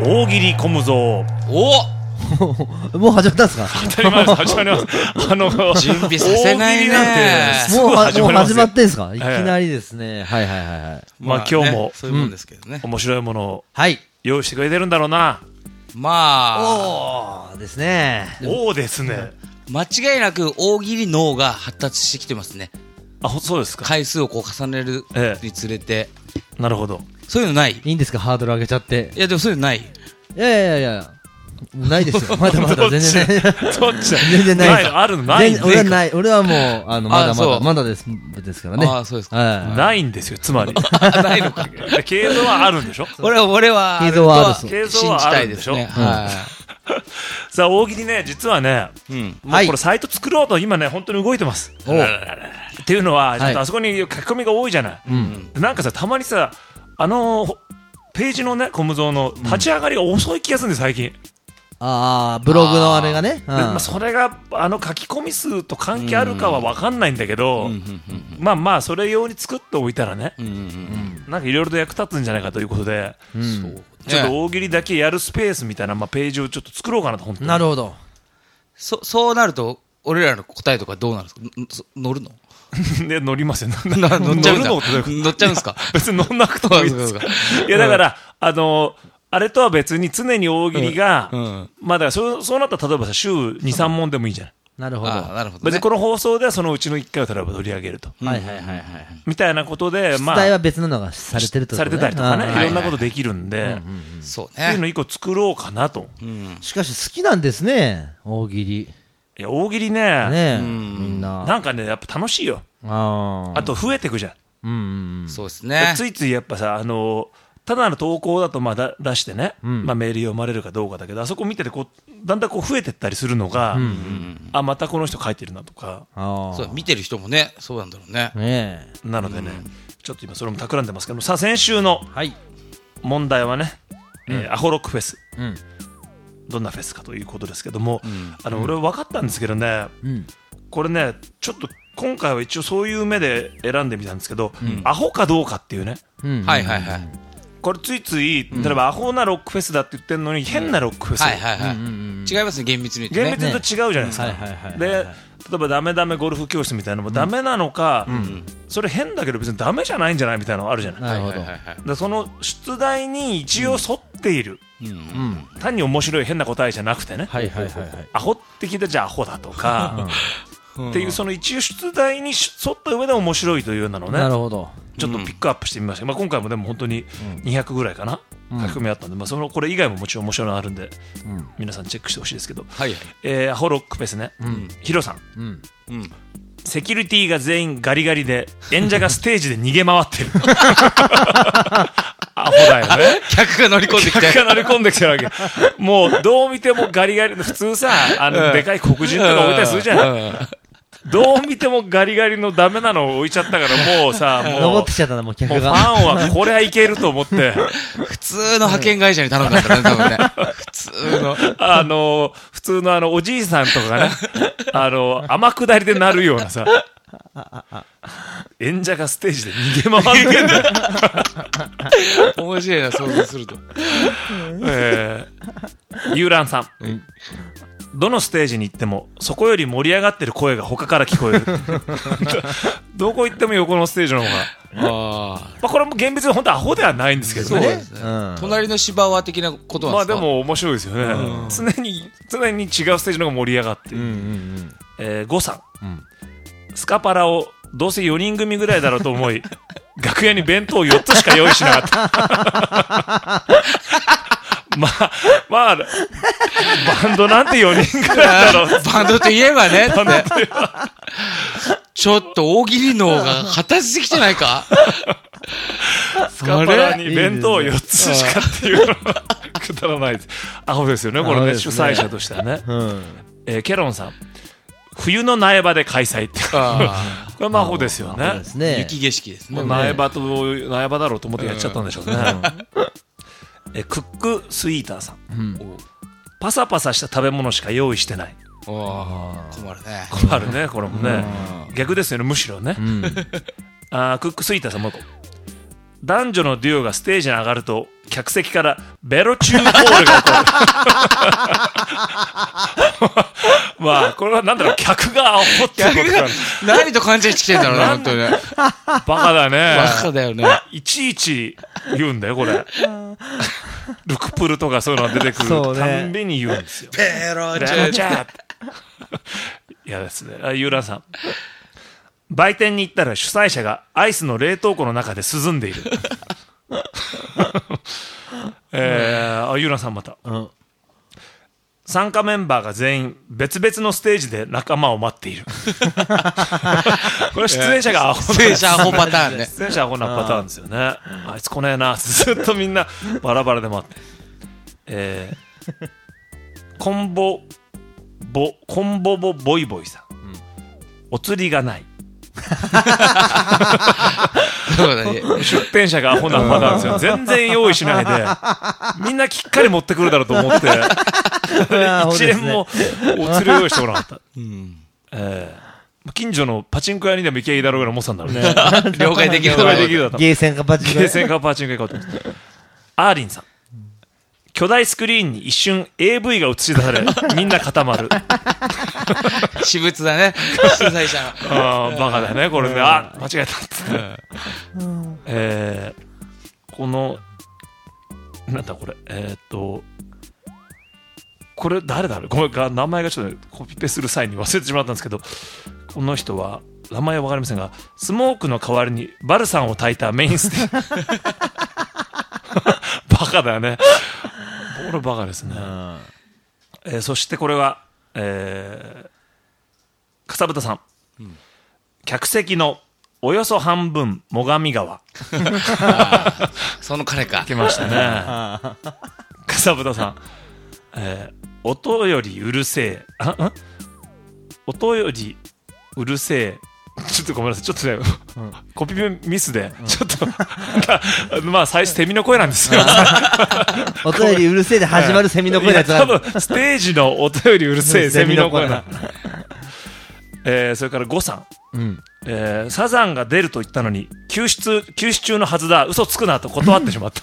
大喜利小無蔵。 おもう始まったんですか？ 当たり前です、始まります。 準備させないね。 もう始まってんすか？ えいきなりですね。はいはいはいはい。 まあ今日もそういうもんですけどね。 面白いものをはい。 用意してくれてるんだろうな。 まあ、 おーですね。 おーですね。 間違いなく大喜利脳が発達してきてますね。 あ、そうですか。 回数をこう重ねるにつれて。 なるほど。 そういうのない？ いいんですか？ハードル上げちゃって。 いやでもそういうのない。 いや。ないですよ。まだまだ全然ない。 そっちだ。 全然ないです。 あるのないん俺はない。俺はもう、まだですからね。 ああ、そうですか。 ないんですよ、つまり。 ないのか。 経度はあるんでしょ？ 俺は、 経度はある。 経度はあるんでしょ？ はい。 さあ、大喜利ね、実はね、もうこれサイト作ろうと今ね、本当に動いてます。っていうのは、ちょっとあそこに書き込みが多いじゃない。なんかさ、たまにさ、ページのね、コムゾーの立ち上がりが遅い気がするんです、最近。 ああ、ブログのあれがね。 それが書き込み数と関係あるかは分かんないんだけど、まあそれ用に作っておいたらね、なんかいろいろと役立つんじゃないかということで、ちょっと大喜利だけやるスペースみたいなページをちょっと作ろうかなと本当に。 なるほど。 そうなると俺らの答えとかどうなるんですか？乗るの？ で乗りますよ。 乗っちゃうんだ。乗っちゃうんですか？ 別に乗んなくてもいいです。いやだからあれとは別に常に大喜利が、まあだからそうなったら例えばさ週2、3問でもいいじゃない。 なるほど。 別にこの放送ではそのうちの1回を例えば取り上げると。 はい。 みたいなことで、 まあ。出題は別ののがされてると。 されてたりとかね。いろんなことできるんで、 そうね。 っていうの1個作ろうかなと。 しかし好きなんですね、大喜利。 いや、大喜利ね。 みんな。 なんかね、やっぱ楽しいよ。あと増えてくじゃん。 そうですね。 ついついやっぱさ、ただの投稿だと出してね、メール読まれるかどうかだけど、あそこ見ててだんだん増えてったりするのが、またこの人書いてるなとか、 そう見てる人もね、そうなんだろうね。 なのでね、ちょっと今それも企んでますけど、さあ先週の問題はね、アホロックフェス、どんなフェスかということですけども、俺分かったんですけどね、これね、ちょっと今回は一応そういう目で選んでみたんですけど、アホかどうかっていうね。これついつい例えばアホなロックフェスだって言ってるのに変なロックフェス、 違いますね、厳密に言うとね。 厳密に言うと違うじゃないですか。で例えばダメダメゴルフ教室みたいなのもダメなのか、それ変だけど別にダメじゃないんじゃないみたいなのあるじゃない。でその出題に一応沿っている、単に面白い変な答えじゃなくてね、アホって聞いたらじゃあアホだとかっていう、その一応出題に沿った上で面白いというようなのね、ちょっとピックアップしてみました。今回もでも本当に200ぐらいかな、書き込みあったんで、これ以外ももちろん面白いのあるんで、皆さんチェックしてほしいですけど、アホロックフェスね、ヒロさん、セキュリティが全員ガリガリで演者がステージで逃げ回ってるアホだよね。 客が乗り込んできてるわけ。もうどう見てもガリガリ、普通さでかい黒人とか置いたりするじゃない。どう見てもガリガリのダメなのを置いちゃったから、もうさ、 登ってきちゃったな、もう客が。 ファンはこれはいけると思って。 普通の派遣会社に頼んだんだね、多分ね。 普通のおじいさんとかがね、天下りでなるようなさ、演者がステージで逃げ回ってんだよ。 面白いな、想像すると。 ユーランさん。どのステージに行ってもそこより盛り上がってる声が他から聞こえる。どこ行っても横のステージの方が、これも厳密に本当はアホではないんですけどね。 隣の芝は的なことなんですか？ でも面白いですよね。常に違うステージの方が盛り上がっている。ゴさん、スカパラをどうせ4人組ぐらいだろうと思い楽屋に弁当4つしか用意しなかった。まあバンドなんて4人ぐらいだろう。 バンドといえばね。ちょっと大喜利脳が発達してきてないか？ スカパラに弁当4つしかっていうのはくだらないです。アホですよね、これね、主催者としてはね。ケロンさん、冬の苗場で開催って。これはアホですよね。 雪景色ですね。 苗場だろうと思ってやっちゃったんでしょうね。クックスイーターさん、パサパサした食べ物しか用意してない。 困るね。 これもね。逆ですよね、むしろね。クックスイーターさんもう一個。 男女のデュオがステージに上がると客席からベロチューコールが起こるまあこれはなんだろう、客がアホってことか何と勘違いしてきてんだろうね、本当にね。 バカだね。 バカだよね。 いちいち言うんだよこれルクプルとかそういうのが出てくるたんびに言うんですよ。 ベロチュー嫌ですね。ユーランさん、売店に行ったら主催者がアイスの冷凍庫の中で涼んでいるユーランさんまた、参加メンバーが全員別々のステージで仲間を待っているこれ出演者がアホな、 出演者アホパターンね。 出演者アホなパターンですよね。あいつ来ねえなずっとみんなバラバラで待って、コンボボボイボイさん、お釣りがないそうだね。 出店者がアホなパターンですよ。全然用意しないでみんなきっかり持ってくるだろうと思って一連もお釣りを用意してこなかった、近所のパチンコ屋にでも行けばいいだろうぐらい思ってたんだろうね了解できる了解できるだった。 ゲーセンかパチンコゲーセンかパチンコ行こうと思って。アーリンさん、巨大スクリーンに一瞬 AV が映し出されみんな固まる私物だね、主催者の。 バカだよねこれね。あ、間違えたっつって、このなんだこれこれ誰だろう、ごめん名前がちょっとコピペする際に忘れてしまったんですけど、この人は名前は分かりませんが、スモークの代わりにバルサンを焚いたメインステージバカだよね、これバカですね。そしてこれは笠豚さん、客席のおよそ半分最上川その彼か。 来ましたね笠豚さん、音よりうるせえ、音よりうるせえ、ちょっとごめんなさい、ちょっとね、コピペミスで、ちょっとまあ最初セミの声なんですよ音よりうるせえで始まるセミの声のやつ多分ステージの音よりうるせえセミの声なそれから呉さん、サザンが出ると言ったのに休止中のはずだ、嘘つくなと断ってしまった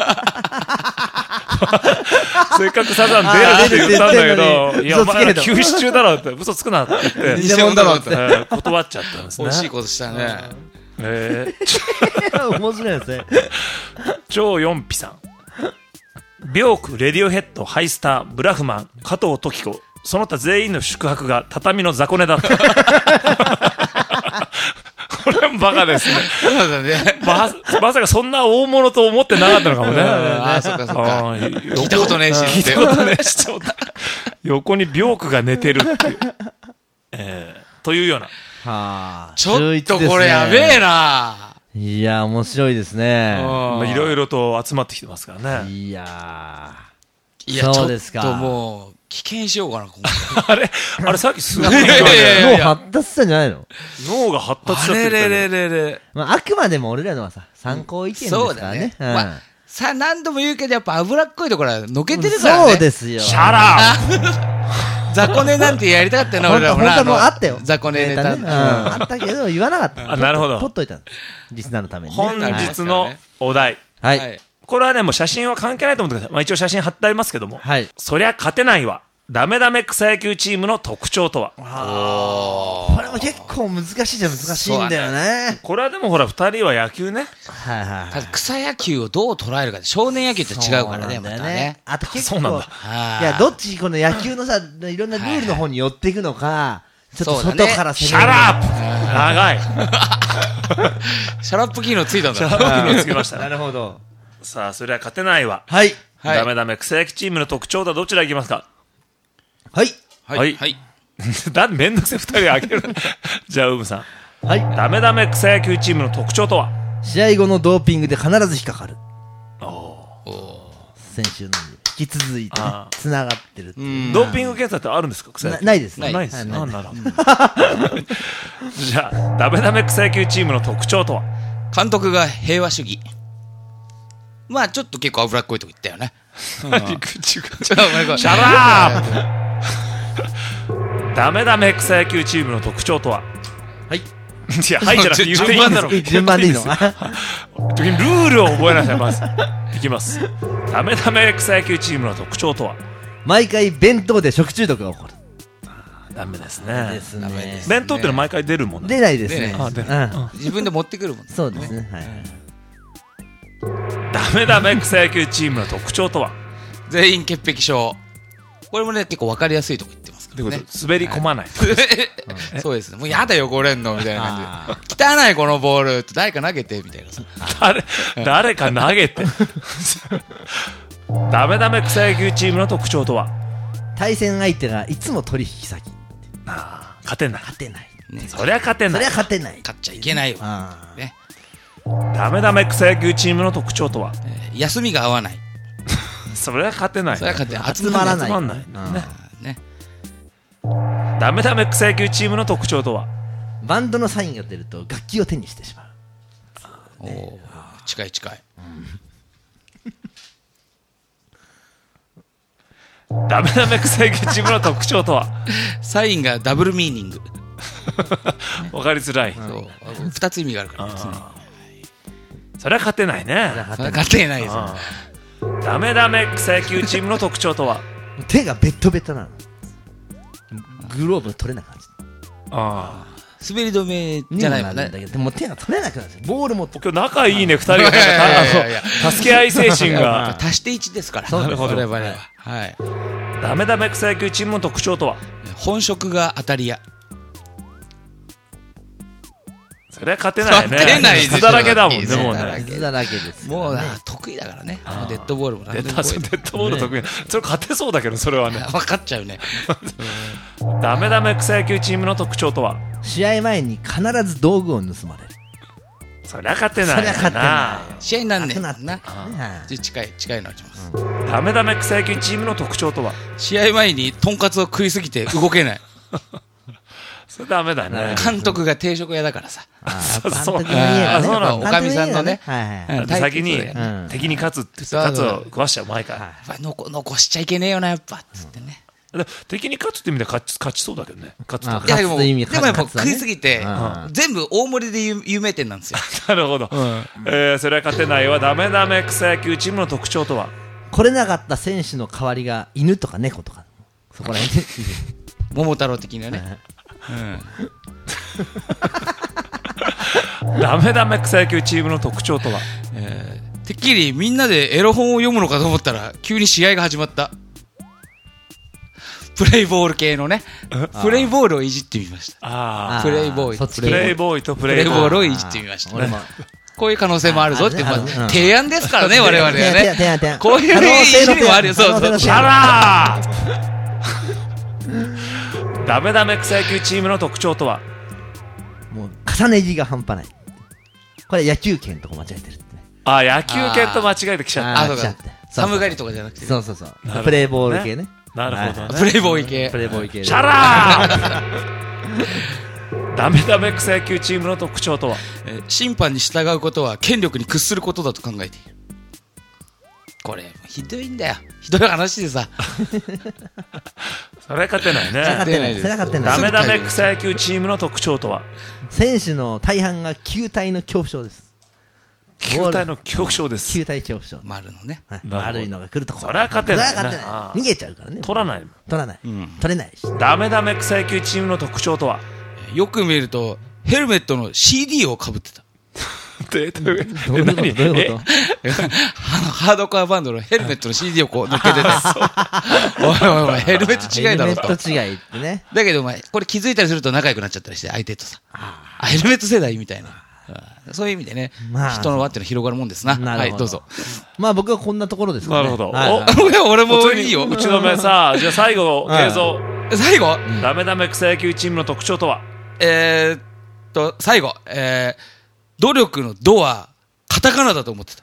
せっかくサザン出るって言ったんだけど、いやお前ら休止中だろって嘘つくなって言って偽物だろって、 断っちゃったんですね。 惜しいことしたね。 面白いですね。 超四皮さん、ビョーク、レディオヘッド、ハイスター、ブラフマン、加藤時子、その他全員の宿泊が畳の雑魚寝だったこれもバカですね。 そうだね。 まさかそんな大物と思ってなかったのかもね。 あ、そっかそっか。聞いたことねえし。 聞いたことねえし。横にビョークが寝てるっていう。というような。 ちょっとこれやべえな。 いや、面白いですね。 いろいろと集まってきてますからね。 いやそうですか。ちょっともう、危険しようかな、 あれさっきすごい。 脳発達したんじゃないの？ 脳が発達しちゃってる。 あくまでも俺らのはさ、参考意見ですからね。 さあ何度も言うけど、やっぱ脂っこいところはのけてるからね。 そうですよ。 シャラー雑魚寝なんてやりたかったよな、俺らもな。 本当もあったよ。 雑魚寝ネタ。 あったけど、言わなかった。 なるほど。 取っといた。リスナーのために。 本日のお題。 はい。 これはね、もう写真は関係ないと思ってください。まあ一応写真貼ってありますけども。はい。そりゃ勝てないわ。ダメダメ草野球チームの特徴とは。 これも結構難しいじゃ難しいんだよね。 これはでもほら、二人は野球ね。 はいはい。 草野球をどう捉えるかで、少年野球って違うからね、またね。 あと結構、 そうなんだ。 いや、どっちこの野球のさ、いろんなルールの方に寄っていくのか、ちょっと外からシャラップ長い。 シャラップ機能ついたんだ。 シャラップ機能つきました。 なるほど。 さあ、それは勝てないわ。 はい。 ダメダメ草野球チームの特徴とはどちらいきますか？ はい。 はい。だめんどくせえ二人あげる。じゃあ、ウムさん。 はい。 ダメダメ草野球チームの特徴とは？ 試合後のドーピングで必ず引っかかる。先週の引き続いてつながってる。 ドーピング検査ってあるんですか？草野球ないです。 ないです。なるほど。じゃあ、ダメダメ草野球チームの特徴とは？ 監督が平和主義。まあちょっと結構脂っこいとこ言ったよね。 シャラープダメダメ草野球チームの特徴とは？ はい。 いや、はいじゃなくて言っていいんだろ。 順番でいいの？ ルールを覚えなさい、まず。いきます。ダメダメ草野球チームの特徴とは？ 毎回弁当で食中毒が起こる。 ダメですね。 ですね。 弁当ってのは毎回出るもんね。 出ないですね。 あ、出る。 自分で持ってくるもんね。 そうですね。はい。 ダメダメ草野球チームの特徴とは？ 全員潔癖症。これもね、結構わかりやすいとこ言ってますからね。 滑り込まない。 そうですね。もうやだよ、汚れんのみたいな感じで。汚いこのボールって誰か投げてみたいなさ。 誰か投げて。ダメダメ草野球チームの特徴とは？ 対戦相手がいつも取引先。 勝てない。 勝てない。 そりゃ勝てない。 そりゃ勝てない。 勝っちゃいけないよ。ね。 ダメダメ草野球チームの特徴とは？ 休みが合わない。 それは勝てない。 それは勝てない。 集まらない。 集まんないね。ダメダメ草野球チームの特徴とは？ バンドのサインが出ると楽器を手にしてしまう。 おお、近い近い。 ダメダメ草野球チームの特徴とは？ サインがダブルミーニング。 わかりづらい。 2つ意味があるからですね。 それは勝てないね。 勝てないですよ。 ダメダメ草野球チームの特徴とは？ 手がベットベトなの。グローブ取れなくなっちゃう。 滑り止めじゃないもんね。 でも手が取れなくなるんですよ。ボールも。 今日仲いいね、2人が。助け合い精神が。 足して1ですから。 なるほど。 はい。 ダメダメ草野球チームの特徴とは？ 本職が当たり屋。 それは勝てないね。 勝てないですよ。 だらけだもんね、もうね。 傷だらけです。 もう得意だからね。デッドボールもデッドボール得意。それ勝てそうだけど、それはね。 分かっちゃうね。 ダメダメ草野球チームの特徴とは？ 試合前に必ず道具を盗まれる。 そりゃ勝てない。そりゃ勝てない。試合になんねんな。近いのあります。 ダメダメ草野球チームの特徴とは？ 試合前にとんかつを食いすぎて動けない。 それダメだね。 監督が定食屋だからさ。 そうおかみさんのね。 先に敵に勝つって言って勝つを食わしちゃう前から。 残しちゃいけねえよな、やっぱ。つってね。 敵に勝つって意味で勝ちそうだけどね。勝つと。 いやでもやっぱ食いすぎて全部大盛りで有名店なんですよ。 なるほど。それは勝てないわ。ダメダメ草野球チームの特徴とは？ 来れなかった選手の代わりが犬とか猫とか。そこら辺で。 桃太郎的なね。 ダメダメ草野球チームの特徴とは？ てっきりみんなでエロ本を読むのかと思ったら急に試合が始まった。プレイボール系のね、プレイボールをいじってみました。プレイボーイ、 プレイボーイとプレイボールをいじってみました。こういう可能性もあるぞって提案ですからね、我々はね。こういういじりもあるよ。そうそう。 シャラー。ダメダメ草野球チームの特徴とは？ もう重ね着が半端ない。これ野球拳とか間違えてるってね。 野球拳と間違えてきちゃった。 寒がりとかじゃなくて。 そう。プレイボール系ね。 なるほどね。 プレイボーイ系。 シャラー。ダメダメ草野球チームの特徴とは？ 審判に従うことは権力に屈することだと考えている。これひどいんだよ。ひどい話でさ。 それは勝てないね。ダメダメ草野球チームの特徴とは？ 選手の大半が球体の恐怖症です。 球体の恐怖症です。 球体恐怖症。 丸のね。 丸いのが来るとこ。 それは勝てない。 逃げちゃうからね。 取らない。 取れないし。 ダメダメ草野球チームの特徴とは？ よく見るとヘルメットの CD をかぶってた。 どういうことハードコアバンドのヘルメットの CD をこう乗っけてた。おいヘルメット違いだろと。 ヘルメット違いってね。 だけどお前これ気づいたりすると仲良くなっちゃったりして相手とさ。ヘルメット世代みたいな。そういう意味でね、人の輪っての広がるもんですな。はい、どうぞ。 まあ僕はこんなところですなるほど。 俺もいいよ。 うちの目さ、じゃあ最後映像。 最後？ ダメダメ草野球チームの特徴とは？ 最後、努力のドはカタカナだと思ってた。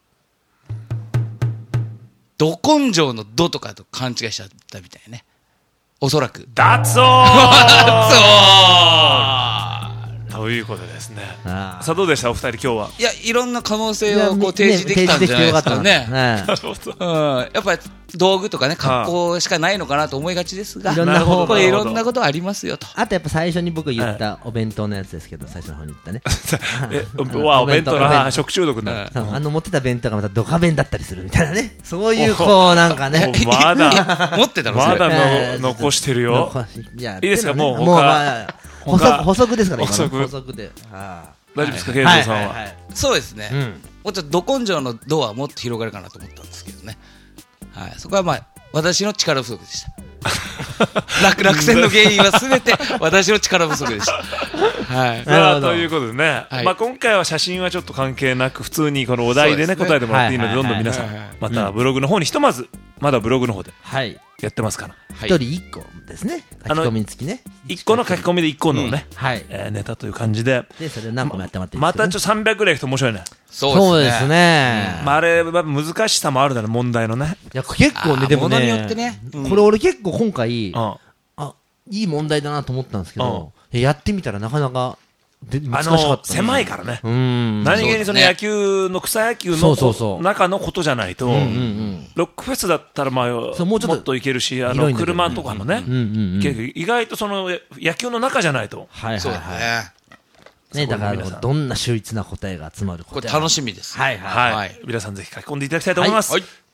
ど根性のドとかと勘違いしちゃったみたいね。おそらく。 ダッツオー。 ということですね。さあどうでしたお二人今日は。 いや、いろんな可能性をこう提示できたんじゃないですかね。やっぱり道具とかね、格好しかないのかなと思いがちですが、いろんなことありますよと。 あとやっぱ最初に僕言ったお弁当のやつですけど、最初の方に言ったね。 お弁当の食中毒になる。 持ってた弁当がまたドカ弁だったりするみたいなね。そういうこうなんかね。 まだ持ってたのまだ残してるよ。いいですかもう補足ですから補足で。 大丈夫ですか、慶三さんは。 そうですね。もうちょっとど根性のドアはもっと広がるかなと思ったんですけどね。はい、そこはまあ私の力不足でした。落選の原因はすべて私の力不足でした。はい。 ということでね、まあ今回は写真はちょっと関係なく普通にこのお題でね答えてもらっていいので、どんどん皆さんまたブログの方にひとまずまだブログの方でやってますから。 一人一個ですね。書き込み付きね。 一個の書き込みで一個のねネタという感じで。 でそれ何個もやってもらっていいですか。 またちょっと300ぐらいいくと面白いね。 そうですね。 まああれは難しさもあるだろ問題のね。 いや結構ねでもね。これ俺結構今回いい問題だなと思ったんですけど、やってみたらなかなか難しかった。 狭いからね。何気にその野球の草野球の中のことじゃないと、ロックフェスだったらまあもっといけるし、車とかのね、意外とその野球の中じゃないと。 そうだね。だからどんな秀逸な答えが集まるか。 これ楽しみです。 はい。皆さんぜひ書き込んでいただきたいと思います。